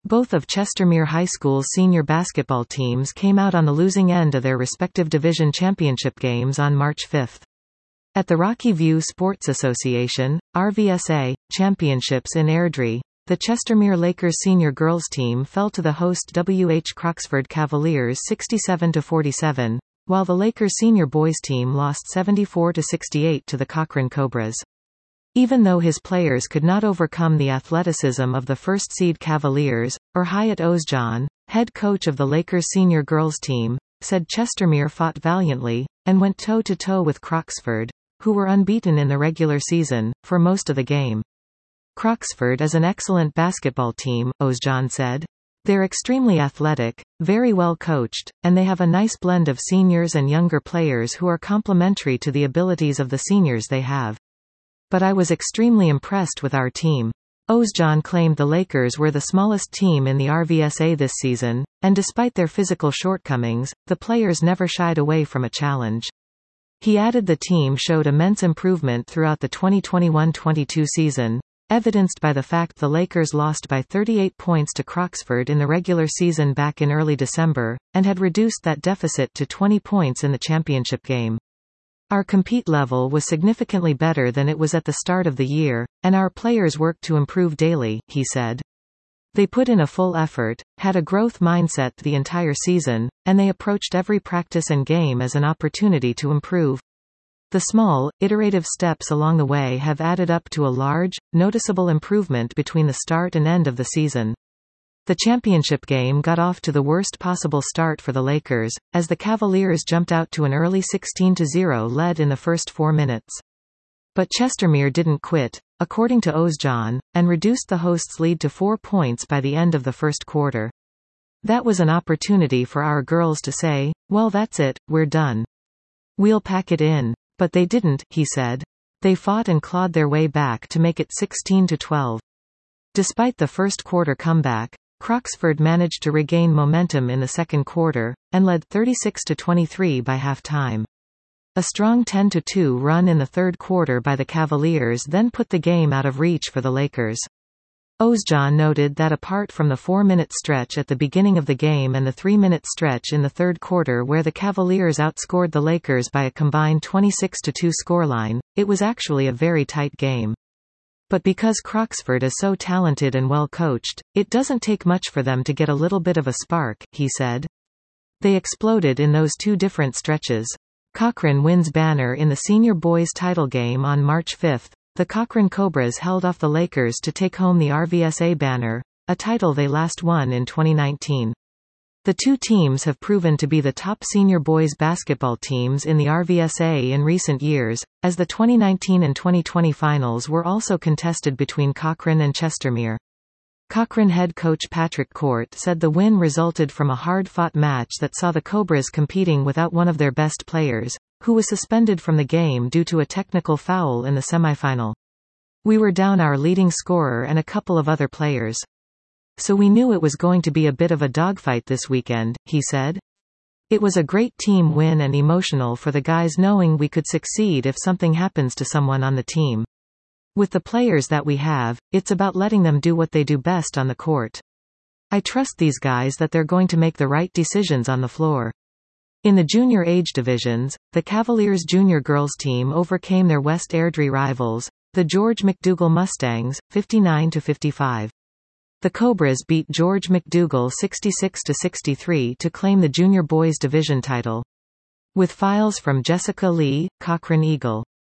Both of Chestermere High School's senior basketball teams came out on the losing end of their respective division championship games on March 5. At the Rocky View Sports Association, RVSA, championships in Airdrie, the Chestermere Lakers senior girls team fell to the host WH Croxford Cavaliers 67-47, while the Lakers senior boys team lost 74-68 to the Cochrane Cobras. Even though his players could not overcome the athleticism of the first-seed Cavaliers, Hyatt Ozjan, head coach of the Lakers senior girls team, said Chestermere fought valiantly, and went toe-to-toe with Croxford, who were unbeaten in the regular season, for most of the game. Croxford is an excellent basketball team, Ozjan said. They're extremely athletic, very well coached, and they have a nice blend of seniors and younger players who are complementary to the abilities of the seniors they have. But I was extremely impressed with our team. Ozjan claimed the Lakers were the smallest team in the RVSA this season, and despite their physical shortcomings, the players never shied away from a challenge. He added the team showed immense improvement throughout the 2021-22 season, evidenced by the fact the Lakers lost by 38 points to Croxford in the regular season back in early December, and had reduced that deficit to 20 points in the championship game. Our compete level was significantly better than it was at the start of the year, and our players worked to improve daily, he said. They put in a full effort, had a growth mindset the entire season, and they approached every practice and game as an opportunity to improve. The small, iterative steps along the way have added up to a large, noticeable improvement between the start and end of the season. The championship game got off to the worst possible start for the Lakers, as the Cavaliers jumped out to an early 16-0 lead in the first 4 minutes. But Chestermere didn't quit, according to Ozjan, and reduced the hosts' lead to 4 points by the end of the first quarter. That was an opportunity for our girls to say, "Well, that's it, we're done. We'll pack it in." But they didn't, he said. They fought and clawed their way back to make it 16-12. Despite the first quarter comeback, Croxford managed to regain momentum in the second quarter, and led 36-23 by halftime. A strong 10-2 run in the third quarter by the Cavaliers then put the game out of reach for the Lakers. Ozjan noted that apart from the 4-minute stretch at the beginning of the game and the 3-minute stretch in the third quarter where the Cavaliers outscored the Lakers by a combined 26-2 scoreline, it was actually a very tight game. But because Croxford is so talented and well coached, it doesn't take much for them to get a little bit of a spark, he said. They exploded in those 2 different stretches. Cochrane wins banner in the senior boys title game on March 5. The Cochrane Cobras held off the Lakers to take home the RVSA banner, a title they last won in 2019. The 2 teams have proven to be the top senior boys basketball teams in the RVSA in recent years, as the 2019 and 2020 finals were also contested between Cochrane and Chestermere. Cochrane head coach Patrick Court said the win resulted from a hard-fought match that saw the Cobras competing without one of their best players, who was suspended from the game due to a technical foul in the semifinal. "We were down our leading scorer and a couple of other players. So we knew it was going to be a bit of a dogfight this weekend," he said. "It was a great team win and emotional for the guys knowing we could succeed if something happens to someone on the team. With the players that we have, it's about letting them do what they do best on the court. I trust these guys that they're going to make the right decisions on the floor." In the junior age divisions, the Cavaliers junior girls team overcame their West Airdrie rivals, the George McDougall Mustangs, 59-55. The Cobras beat George McDougall 66-63 to claim the junior boys division title. With files from Jessica Lee, Cochrane Eagle.